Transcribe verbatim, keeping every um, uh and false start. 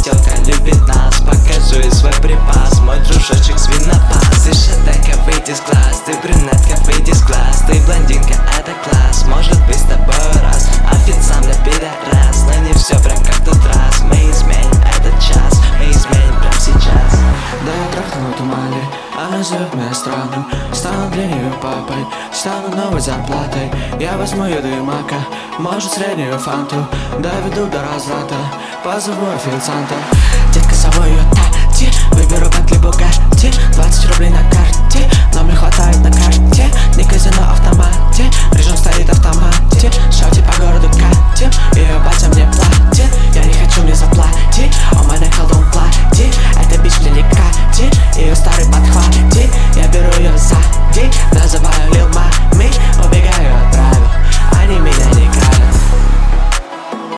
тёлка любит нас, покажу ей свой припас. Мой дружочек свинопас. Ты шатенка, выйди с глаз, ты брюнетка, выйди с глаз. Ты блондинка, это класс, может быть с тобой раз. Официально пидорас, но не все прям как в тот раз. Мы изменим этот час, мы изменим прям сейчас. Да я трахну эту Мали, она зовет меня странным. Стану для нее папой, стану новой зарплатой. Я возьму еду и мака, может среднюю фанту. Доведу до разврата, позову официанта. Детка, зову ее Тати, выберу Бентли Бугатти. Двадцать рублей на карте, но мне хватает на карте. Не казино, автомате, режим стоит в автомате. Шоти по городу катим, ее батя мне платит.